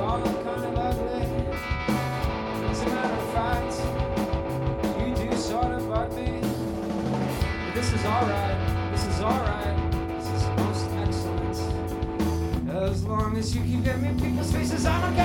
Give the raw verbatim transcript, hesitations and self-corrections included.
all kind of ugly. As a matter of fact, you do sort of bug me. But this is alright, this is alright, this is most excellent. As long as you keep getting me in people's faces, I don't care.